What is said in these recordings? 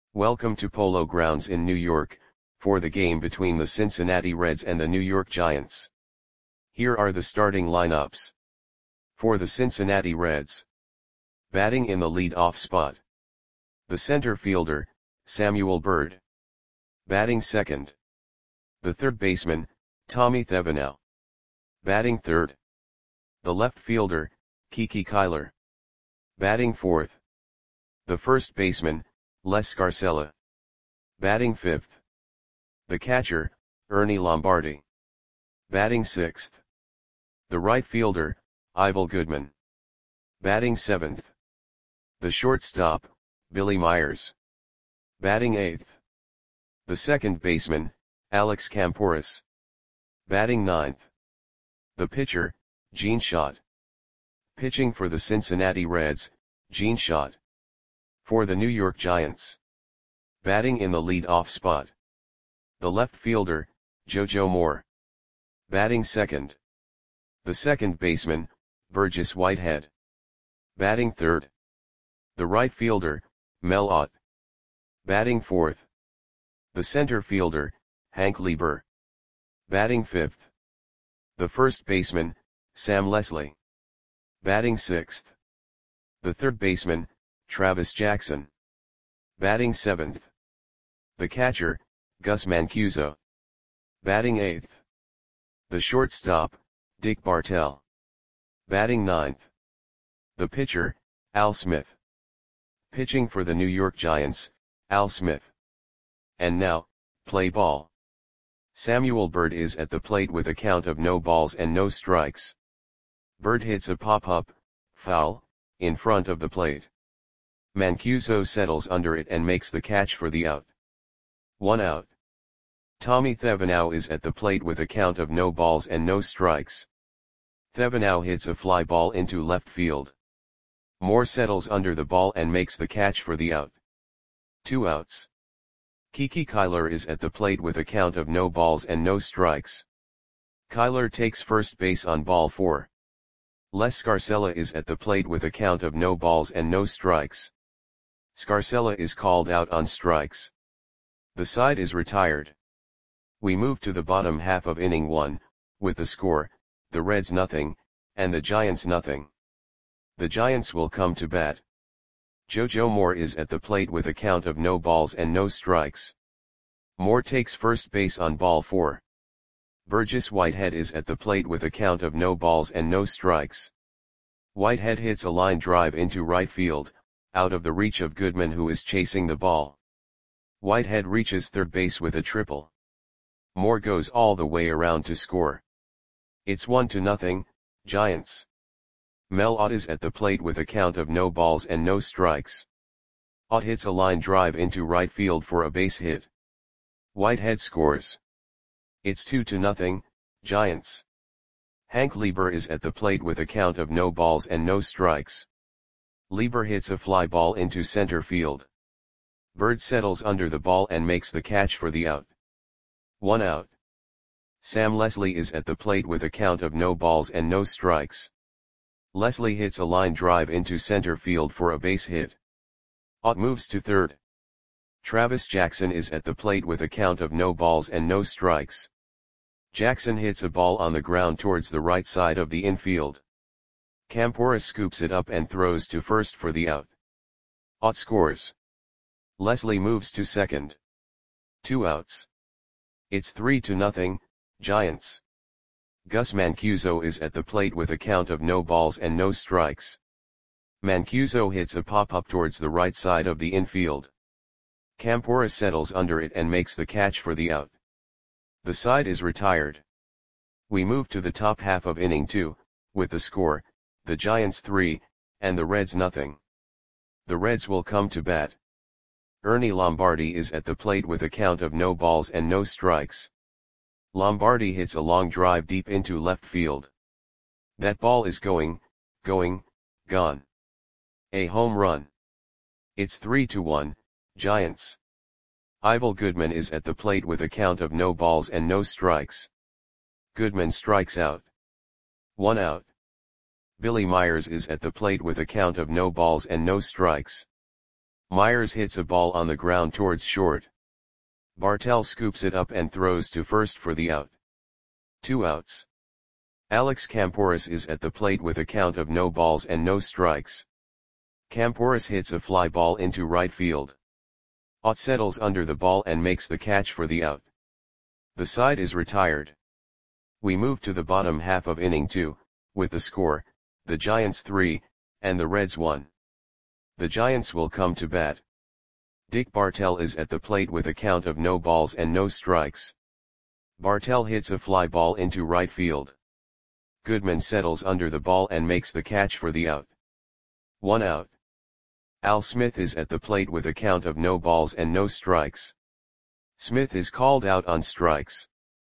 Welcome to Polo Grounds in New York, for the game between the Cincinnati Reds and the New York Giants. Here are the starting lineups. For the Cincinnati Reds. Batting in the lead-off spot. The center fielder, Samuel Byrd. Batting second. The third baseman, Tommy Thevenot. Batting third. The left fielder, Kiki Kyler. Batting fourth. The first baseman, Les Scarcella. Batting fifth. The catcher, Ernie Lombardi. Batting sixth. The right fielder, Ivel Goodman. Batting seventh. The shortstop, Billy Myers. Batting eighth. The second baseman, Alex Kamporus. Batting ninth. The pitcher, Gene Schott. Pitching for the Cincinnati Reds, Gene Schott. For the New York Giants. Batting in the lead-off spot. The left fielder, JoJo Moore. Batting second. The second baseman, Burgess Whitehead. Batting third. The right fielder, Mel Ott. Batting fourth. The center fielder, Hank Lieber. Batting fifth. The first baseman, Sam Leslie. Batting sixth. The third baseman, Travis Jackson. Batting seventh. The catcher, Gus Mancuso. Batting eighth. The shortstop, Dick Bartell. Batting ninth. The pitcher, Al Smith. Pitching for the New York Giants, Al Smith. And now, play ball. Samuel Byrd is at the plate with a count of no balls and no strikes. Byrd hits a pop-up, foul, in front of the plate. Mancuso settles under it and makes the catch for the out. 1 out. Tommy Thevenot is at the plate with a count of no balls and no strikes. Thevenot hits a fly ball into left field. Moore settles under the ball and makes the catch for the out. 2 outs. Kiki Kyler is at the plate with a count of no balls and no strikes. Kyler takes first base on ball 4. Les Scarcella is at the plate with a count of no balls and no strikes. Scarcella is called out on strikes. The side is retired. We move to the bottom half of inning 1, with the score, the Reds nothing, and the Giants nothing. The Giants will come to bat. JoJo Moore is at the plate with a count of no balls and no strikes. Moore takes first base on ball 4. Burgess Whitehead is at the plate with a count of no balls and no strikes. Whitehead hits a line drive into right field, out of the reach of Goodman, who is chasing the ball. Whitehead reaches third base with a triple. Moore goes all the way around to score. It's 1-0, Giants. Mel Ott is at the plate with a count of no balls and no strikes. Ott hits a line drive into right field for a base hit. Whitehead scores. It's 2-0, Giants. Hank Lieber is at the plate with a count of no balls and no strikes. Lieber hits a fly ball into center field. Byrd settles under the ball and makes the catch for the out. 1 out. Sam Leslie is at the plate with a count of no balls and no strikes. Leslie hits a line drive into center field for a base hit. Ott moves to third. Travis Jackson is at the plate with a count of no balls and no strikes. Jackson hits a ball on the ground towards the right side of the infield. Kamporus scoops it up and throws to first for the out. Ott scores. Leslie moves to second. 2 outs. It's 3-0, Giants. Gus Mancuso is at the plate with a count of no balls and no strikes. Mancuso hits a pop-up towards the right side of the infield. Kamporus settles under it and makes the catch for the out. The side is retired. We move to the top half of inning 2, with the score, the Giants 3, and the Reds nothing. The Reds will come to bat. Ernie Lombardi is at the plate with a count of no balls and no strikes. Lombardi hits a long drive deep into left field. That ball is gone. A home run. It's 3-1, Giants. Ivel Goodman is at the plate with a count of no balls and no strikes. Goodman strikes out. 1 out. Billy Myers is at the plate with a count of no balls and no strikes. Myers hits a ball on the ground towards short. Bartell scoops it up and throws to first for the out. 2 outs. Alex Camporis is at the plate with a count of no balls and no strikes. Camporis hits a fly ball into right field. Ott settles under the ball and makes the catch for the out. The side is retired. We move to the bottom half of inning 2, with the score, the Giants 3, and the Reds 1. The Giants will come to bat. Dick Bartell is at the plate with a count of no balls and no strikes. Bartell hits a fly ball into right field. Goodman settles under the ball and makes the catch for the out. 1 out. Al Smith is at the plate with a count of no balls and no strikes. Smith is called out on strikes.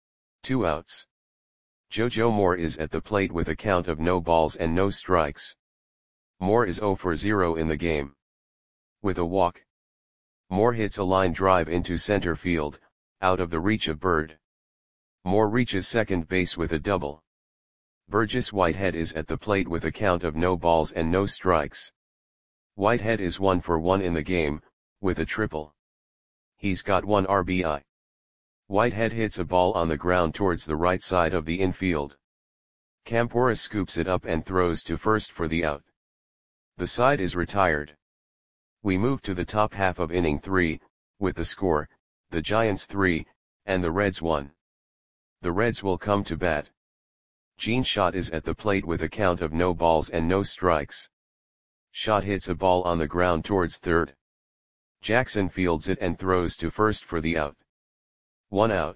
2 outs. JoJo Moore is at the plate with a count of no balls and no strikes. Moore is 0 for 0 in the game. With a walk, Moore hits a line drive into center field, out of the reach of Bird. Moore reaches second base with a double. Burgess Whitehead is at the plate with a count of no balls and no strikes. Whitehead is 1 for 1 in the game, with a triple. He's got 1 RBI. Whitehead hits a ball on the ground towards the right side of the infield. Camporis scoops it up and throws to first for the out. The side is retired. We move to the top half of inning 3, with the score, the Giants 3, and the Reds 1. The Reds will come to bat. Gene Schott is at the plate with a count of no balls and no strikes. Schott hits a ball on the ground towards third. Jackson fields it and throws to first for the out. 1 out.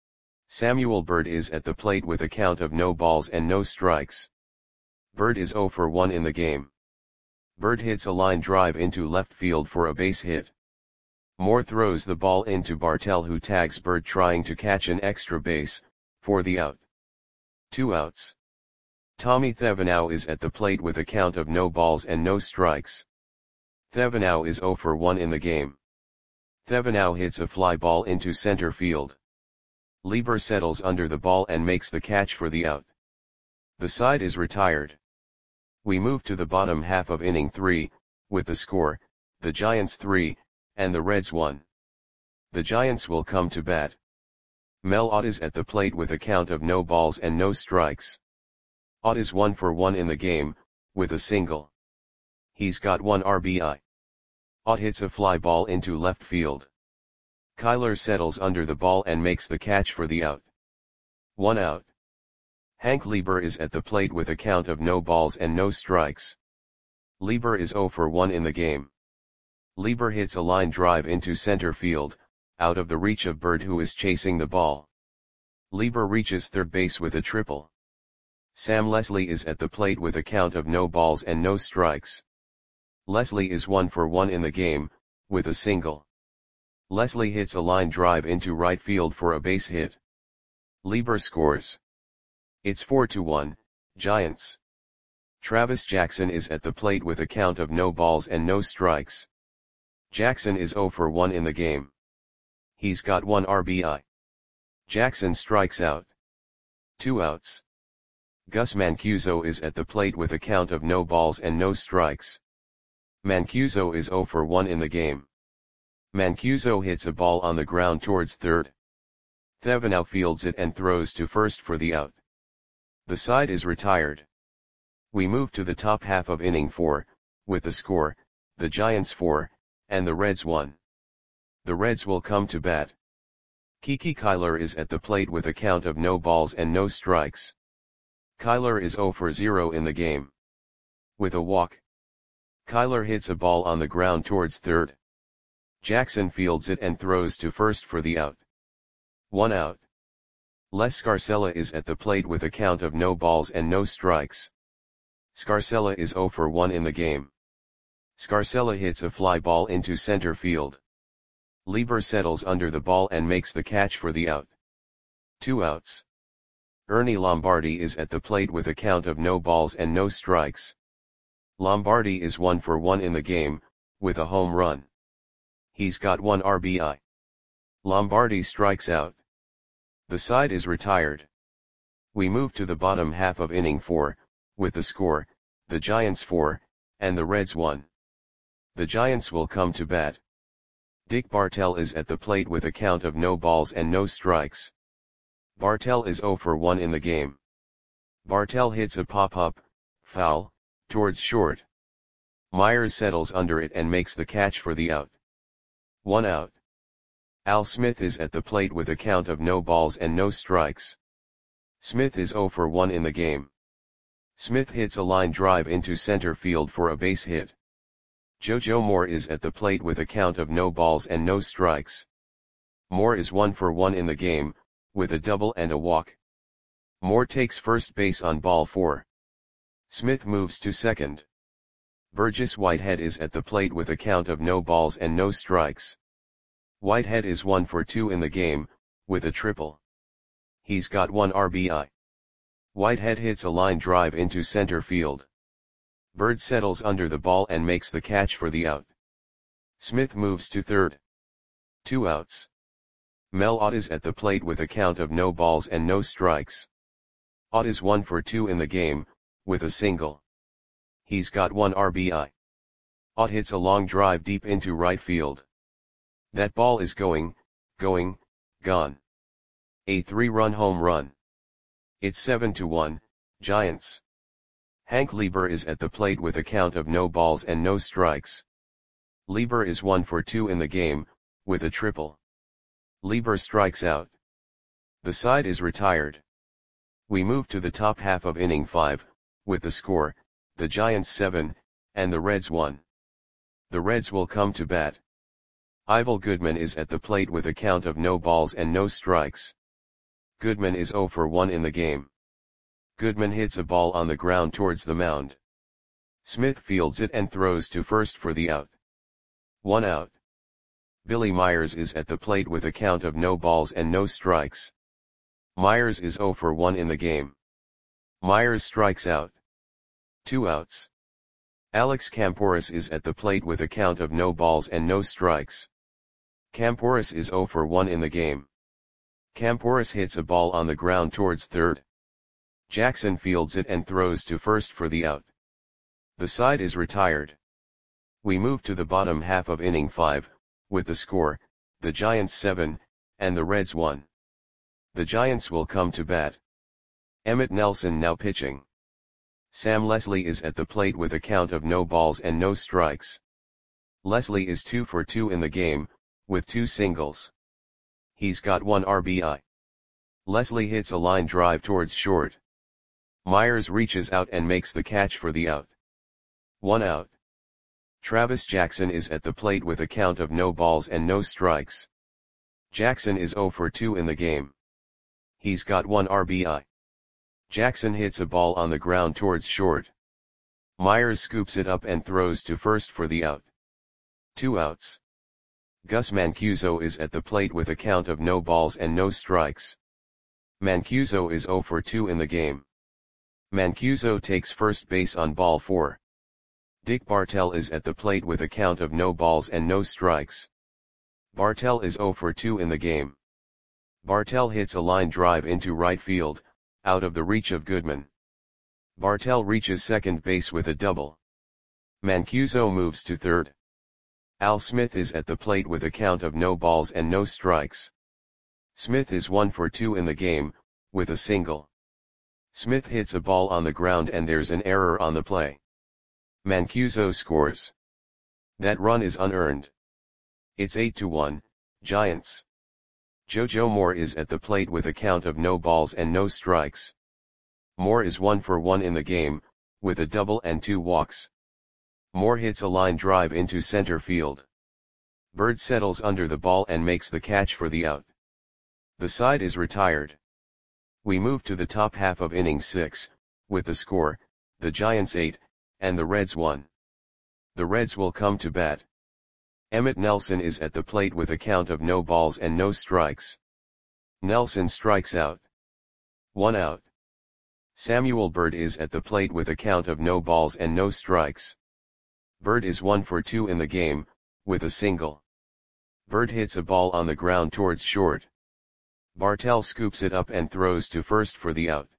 Samuel Bird is at the plate with a count of no balls and no strikes. Bird is 0 for 1 in the game. Bird hits a line drive into left field for a base hit. Moore throws the ball into Bartell, who tags Bird trying to catch an extra base, for the out. 2 outs. Tommy Thevenot is at the plate with a count of no balls and no strikes. Thevenot is 0 for 1 in the game. Thevenot hits a fly ball into center field. Lieber settles under the ball and makes the catch for the out. The side is retired. We move to the bottom half of inning 3, with the score, the Giants 3, and the Reds 1. The Giants will come to bat. Mel Ott is at the plate with a count of no balls and no strikes. Ott is 1 for 1 in the game, with a single. He's got 1 RBI. Ott hits a fly ball into left field. Kyler settles under the ball and makes the catch for the out. 1 out. Hank Lieber is at the plate with a count of no balls and no strikes. Lieber is 0 for 1 in the game. Lieber hits a line drive into center field, out of the reach of Bird, who is chasing the ball. Lieber reaches third base with a triple. Sam Leslie is at the plate with a count of no balls and no strikes. Leslie is 1 for 1 in the game, with a single. Leslie hits a line drive into right field for a base hit. Lieber scores. It's 4-1, Giants. Travis Jackson is at the plate with a count of no balls and no strikes. Jackson is 0 for 1 in the game. He's got 1 RBI. Jackson strikes out. 2 outs. Gus Mancuso is at the plate with a count of no balls and no strikes. Mancuso is 0 for 1 in the game. Mancuso hits a ball on the ground towards third. Thevenot fields it and throws to first for the out. The side is retired. We move to the top half of inning 4, with the score, the Giants 4, and the Reds 1. The Reds will come to bat. Kiki Kyler is at the plate with a count of no balls and no strikes. Kyler is 0 for 0 in the game. With a walk, Kyler hits a ball on the ground towards third. Jackson fields it and throws to first for the out. 1 out. Les Scarcella is at the plate with a count of no balls and no strikes. Scarcella is 0 for 1 in the game. Scarcella hits a fly ball into center field. Lieber settles under the ball and makes the catch for the out. 2 outs. Ernie Lombardi is at the plate with a count of no balls and no strikes. Lombardi is 1 for 1 in the game, with a home run. He's got 1 RBI. Lombardi strikes out. The side is retired. We move to the bottom half of inning 4, with the score, the Giants 4, and the Reds 1. The Giants will come to bat. Dick Bartell is at the plate with a count of no balls and no strikes. Bartell is 0 for 1 in the game. Bartell hits a pop-up, foul, towards short. Myers settles under it and makes the catch for the out. 1 out. Al Smith is at the plate with a count of no balls and no strikes. Smith is 0 for 1 in the game. Smith hits a line drive into center field for a base hit. JoJo Moore is at the plate with a count of no balls and no strikes. Moore is 1 for 1 in the game, with a double and a walk. Moore takes first base on ball 4. Smith moves to second. Burgess Whitehead is at the plate with a count of no balls and no strikes. Whitehead is 1 for 2 in the game, with a triple. He's got 1 RBI. Whitehead hits a line drive into center field. Bird settles under the ball and makes the catch for the out. Smith moves to third. 2 outs. Mel Ott is at the plate with a count of no balls and no strikes. Ott is 1 for 2 in the game, with a single. He's got 1 RBI. Ott hits a long drive deep into right field. That ball is gone. A 3-run home run. It's 7-1, Giants. Hank Lieber is at the plate with a count of no balls and no strikes. Lieber is 1 for 2 in the game, with a triple. Lieber strikes out. The side is retired. We move to the top half of inning 5, with the score, the Giants 7, and the Reds 1. The Reds will come to bat. Ivel Goodman is at the plate with a count of no balls and no strikes. Goodman is 0 for 1 in the game. Goodman hits a ball on the ground towards the mound. Smith fields it and throws to first for the out. 1 out. Billy Myers is at the plate with a count of no balls and no strikes. Myers is 0 for 1 in the game. Myers strikes out. 2 outs. Alex Camporis is at the plate with a count of no balls and no strikes. Camporis is 0 for 1 in the game. Camporis hits a ball on the ground towards third. Jackson fields it and throws to first for the out. The side is retired. We move to the bottom half of inning 5, with the score, the Giants 7, and the Reds 1. The Giants will come to bat. Emmett Nelson now pitching. Sam Leslie is at the plate with a count of no balls and no strikes. Leslie is 2 for 2 in the game, with 2 singles. He's got 1 RBI. Leslie hits a line drive towards short. Myers reaches out and makes the catch for the out. 1 out. Travis Jackson is at the plate with a count of no balls and no strikes. Jackson is 0 for 2 in the game. He's got 1 RBI. Jackson hits a ball on the ground towards short. Myers scoops it up and throws to first for the out. 2 outs. Gus Mancuso is at the plate with a count of no balls and no strikes. Mancuso is 0 for 2 in the game. Mancuso takes first base on ball 4. Dick Bartell is at the plate with a count of no balls and no strikes. Bartell is 0 for 2 in the game. Bartell hits a line drive into right field, out of the reach of Goodman. Bartell reaches second base with a double. Mancuso moves to third. Al Smith is at the plate with a count of no balls and no strikes. Smith is 1 for 2 in the game, with a single. Smith hits a ball on the ground and there's an error on the play. Mancuso scores. That run is unearned. It's 8-1, Giants. JoJo Moore is at the plate with a count of no balls and no strikes. Moore is 1 for 1 in the game, with a double and 2 walks. Moore hits a line drive into center field. Bird settles under the ball and makes the catch for the out. The side is retired. We move to the top half of inning 6, with the score, the Giants 8, and the Reds 1. The Reds will come to bat. Emmett Nelson is at the plate with a count of no balls and no strikes. Nelson strikes out. 1 out. Samuel Bird is at the plate with a count of no balls and no strikes. Bird is 1 for 2 in the game, with a single. Bird hits a ball on the ground towards short. Bartell scoops it up and throws to first for the out.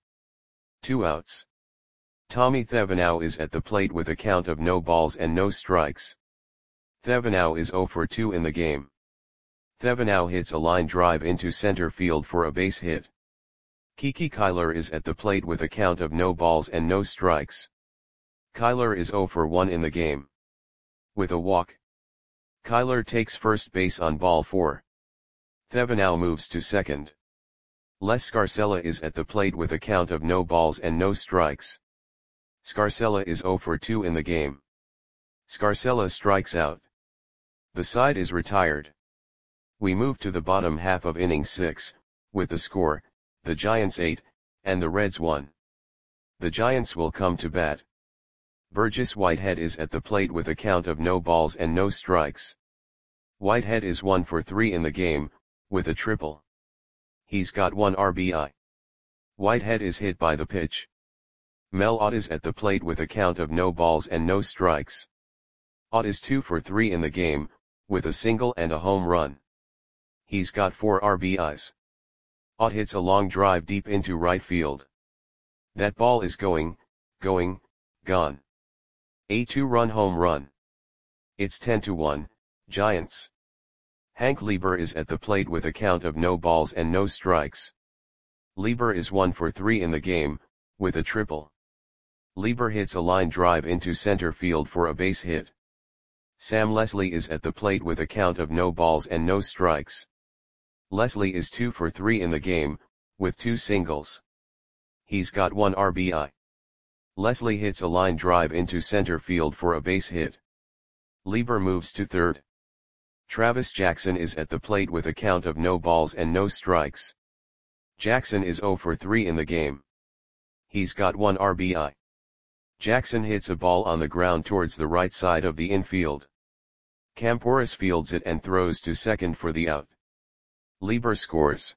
2 outs. Tommy Thevenot is at the plate with a count of no balls and no strikes. Thevenot is 0 for 2 in the game. Thevenot hits a line drive into center field for a base hit. Kiki Kyler is at the plate with a count of no balls and no strikes. Kyler is 0 for 1 in the game. With a walk, Kyler takes first base on ball 4. Thevenot moves to second. Les Scarcella is at the plate with a count of no balls and no strikes. Scarcella is 0 for 2 in the game. Scarcella strikes out. The side is retired. We move to the bottom half of inning 6, with the score, the Giants 8, and the Reds 1. The Giants will come to bat. Burgess Whitehead is at the plate with a count of no balls and no strikes. Whitehead is 1 for 3 in the game, with a triple. He's got 1 RBI. Whitehead is hit by the pitch. Mel Ott is at the plate with a count of no balls and no strikes. Ott is 2 for 3 in the game, with a single and a home run. He's got 4 RBIs. Ott hits a long drive deep into right field. That ball is going, gone. A 2-run home run. It's 10-1, Giants. Hank Lieber is at the plate with a count of no balls and no strikes. Lieber is 1 for 3 in the game, with a triple. Lieber hits a line drive into center field for a base hit. Sam Leslie is at the plate with a count of no balls and no strikes. Leslie is 2 for 3 in the game, with 2 singles. He's got 1 RBI. Leslie hits a line drive into center field for a base hit. Lieber moves to third. Travis Jackson is at the plate with a count of no balls and no strikes. Jackson is 0 for 3 in the game. He's got 1 RBI. Jackson hits a ball on the ground towards the right side of the infield. Camporis fields it and throws to second for the out. Lieber scores.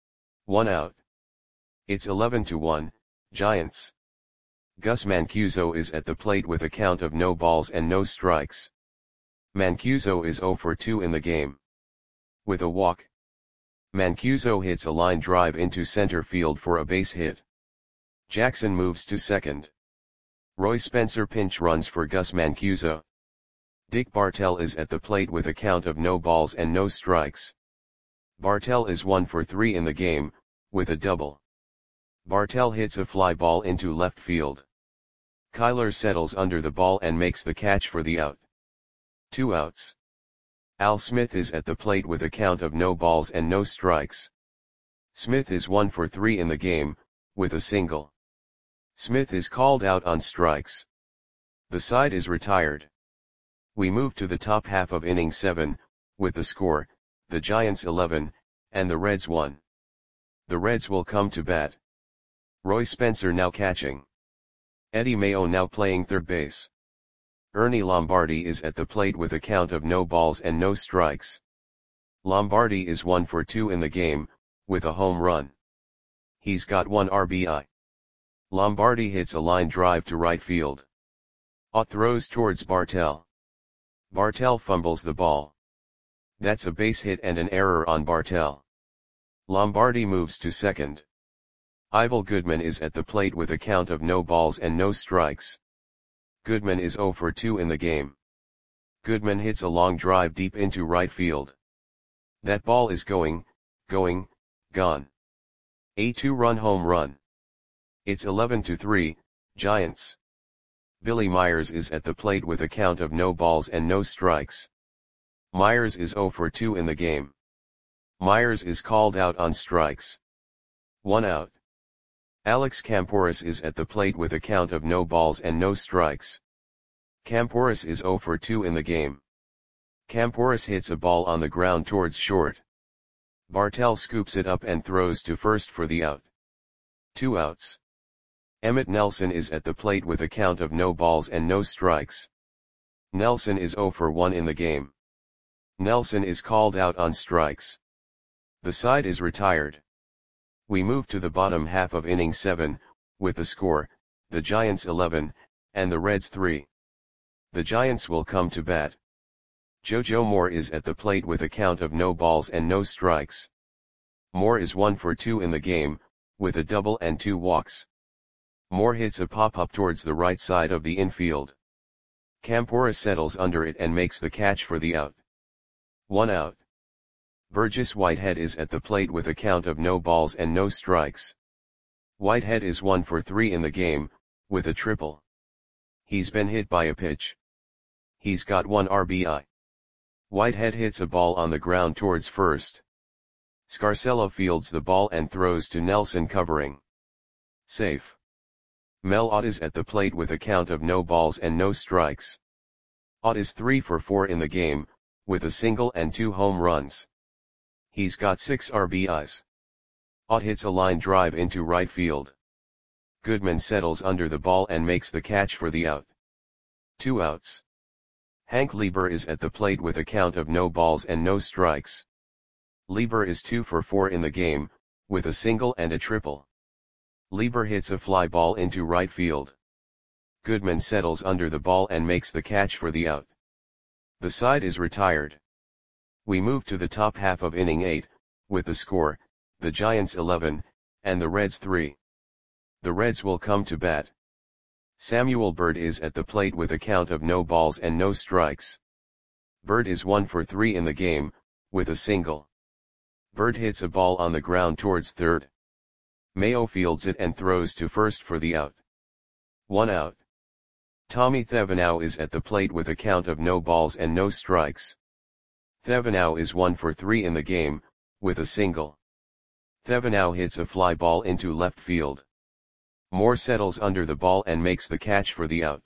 1 out. It's 11-1, Giants. Gus Mancuso is at the plate with a count of no balls and no strikes. Mancuso is 0 for 2 in the game. With a walk, Mancuso hits a line drive into center field for a base hit. Jackson moves to second. Roy Spencer pinch runs for Gus Mancuso. Dick Bartell is at the plate with a count of no balls and no strikes. Bartell is 1 for 3 in the game, with a double. Bartell hits a fly ball into left field. Kyler settles under the ball and makes the catch for the out. 2 outs. Al Smith is at the plate with a count of no balls and no strikes. Smith is 1 for 3 in the game, with a single. Smith is called out on strikes. The side is retired. We move to the top half of inning 7, with the score, the Giants 11, and the Reds 1. The Reds will come to bat. Roy Spencer now catching. Eddie Mayo now playing third base. Ernie Lombardi is at the plate with a count of no balls and no strikes. Lombardi is 1 for 2 in the game, with a home run. He's got 1 RBI. Lombardi hits a line drive to right field. Ott throws towards Bartell. Bartell fumbles the ball. That's a base hit and an error on Bartell. Lombardi moves to second. Ivel Goodman is at the plate with a count of no balls and no strikes. Goodman is 0 for 2 in the game. Goodman hits a long drive deep into right field. That ball is going, gone. A 2-run home run. It's 11-3, Giants. Billy Myers is at the plate with a count of no balls and no strikes. Myers is 0 for 2 in the game. Myers is called out on strikes. 1 out. Alex Camporis is at the plate with a count of no balls and no strikes. Camporis is 0 for 2 in the game. Camporis hits a ball on the ground towards short. Bartell scoops it up and throws to first for the out. 2 outs. Emmett Nelson is at the plate with a count of no balls and no strikes. Nelson is 0 for 1 in the game. Nelson is called out on strikes. The side is retired. We move to the bottom half of inning 7, with the score, the Giants 11, and the Reds 3. The Giants will come to bat. JoJo Moore is at the plate with a count of no balls and no strikes. Moore is 1 for 2 in the game, with a double and 2 walks. Moore hits a pop-up towards the right side of the infield. Campora settles under it and makes the catch for the out. 1 out. Burgess Whitehead is at the plate with a count of no balls and no strikes. Whitehead is 1 for 3 in the game, with a triple. He's been hit by a pitch. He's got 1 RBI. Whitehead hits a ball on the ground towards first. Scarcella fields the ball and throws to Nelson covering. Safe. Mel Ott is at the plate with a count of no balls and no strikes. Ott is 3 for 4 in the game, with a single and 2 home runs. He's got 6 RBIs. Ott hits a line drive into right field. Goodman settles under the ball and makes the catch for the out. 2 outs. Hank Lieber is at the plate with a count of no balls and no strikes. Lieber is 2 for 4 in the game, with a single and a triple. Lieber hits a fly ball into right field. Goodman settles under the ball and makes the catch for the out. The side is retired. We move to the top half of inning 8, with the score, the Giants 11, and the Reds 3. The Reds will come to bat. Samuel Bird is at the plate with a count of no balls and no strikes. Bird is 1 for 3 in the game, with a single. Bird hits a ball on the ground towards third. Mayo fields it and throws to first for the out. 1 out. Tommy Thevenot is at the plate with a count of no balls and no strikes. Thevenot is 1 for 3 in the game, with a single. Thevenot hits a fly ball into left field. Moore settles under the ball and makes the catch for the out.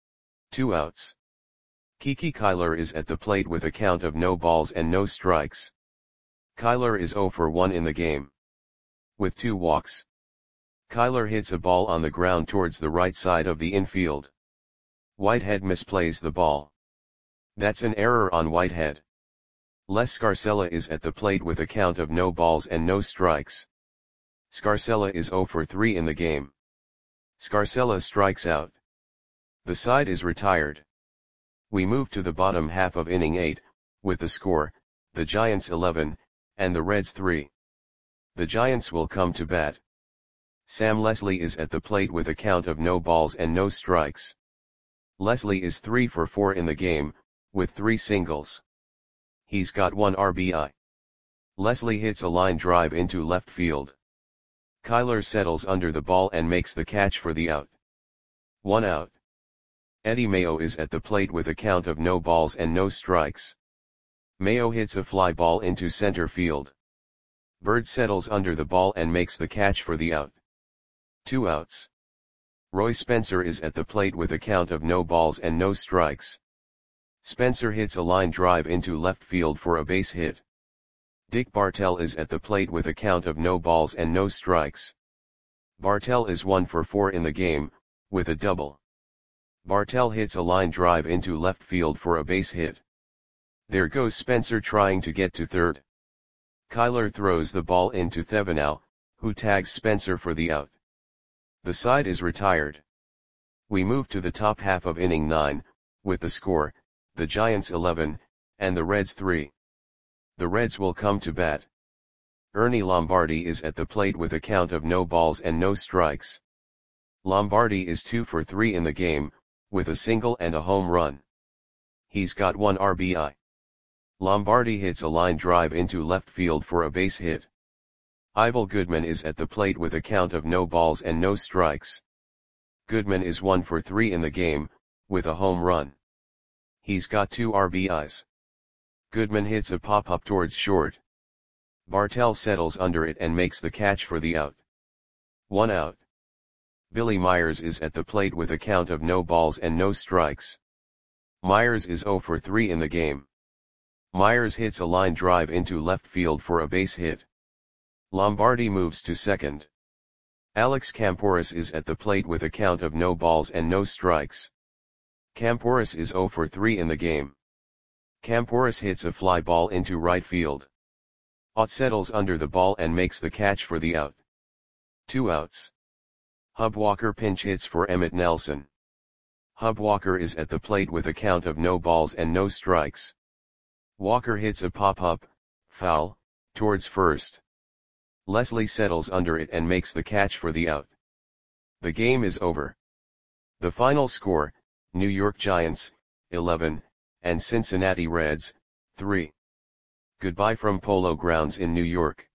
2 outs. Kiki Kyler is at the plate with a count of no balls and no strikes. Kyler is 0 for 1 in the game, with 2 walks. Kyler hits a ball on the ground towards the right side of the infield. Whitehead misplays the ball. That's an error on Whitehead. Les Scarcella is at the plate with a count of no balls and no strikes. Scarcella is 0 for 3 in the game. Scarcella strikes out. The side is retired. We move to the bottom half of inning 8, with the score, the Giants 11, and the Reds 3. The Giants will come to bat. Sam Leslie is at the plate with a count of no balls and no strikes. Leslie is 3 for 4 in the game, with 3 singles. He's got 1 RBI. Leslie hits a line drive into left field. Kyler settles under the ball and makes the catch for the out. 1 out. Eddie Mayo is at the plate with a count of no balls and no strikes. Mayo hits a fly ball into center field. Bird settles under the ball and makes the catch for the out. 2 outs. Roy Spencer is at the plate with a count of no balls and no strikes. Spencer hits a line drive into left field for a base hit. Dick Bartell is at the plate with a count of no balls and no strikes. Bartell is 1 for 4 in the game, with a double. Bartell hits a line drive into left field for a base hit. There goes Spencer trying to get to third. Kyler throws the ball into Thevenot, who tags Spencer for the out. The side is retired. We move to the top half of inning 9, with the score, the Giants 11, and the Reds 3. The Reds will come to bat. Ernie Lombardi is at the plate with a count of no balls and no strikes. Lombardi is 2 for 3 in the game, with a single and a home run. He's got 1 RBI. Lombardi hits a line drive into left field for a base hit. Ivel Goodman is at the plate with a count of no balls and no strikes. Goodman is 1 for 3 in the game, with a home run. He's got 2 RBIs. Goodman hits a pop-up towards short. Bartell settles under it and makes the catch for the out. 1 out. Billy Myers is at the plate with a count of no balls and no strikes. Myers is 0 for 3 in the game. Myers hits a line drive into left field for a base hit. Lombardi moves to second. Alex Camporis is at the plate with a count of no balls and no strikes. Camporis is 0 for 3 in the game. Camporis hits a fly ball into right field. Ott settles under the ball and makes the catch for the out. 2 outs. Hub Walker pinch hits for Emmett Nelson. Hub Walker is at the plate with a count of no balls and no strikes. Walker hits a pop-up, foul, towards first. Leslie settles under it and makes the catch for the out. The game is over. The final score, New York Giants, 11, and Cincinnati Reds, 3. Goodbye from Polo Grounds in New York.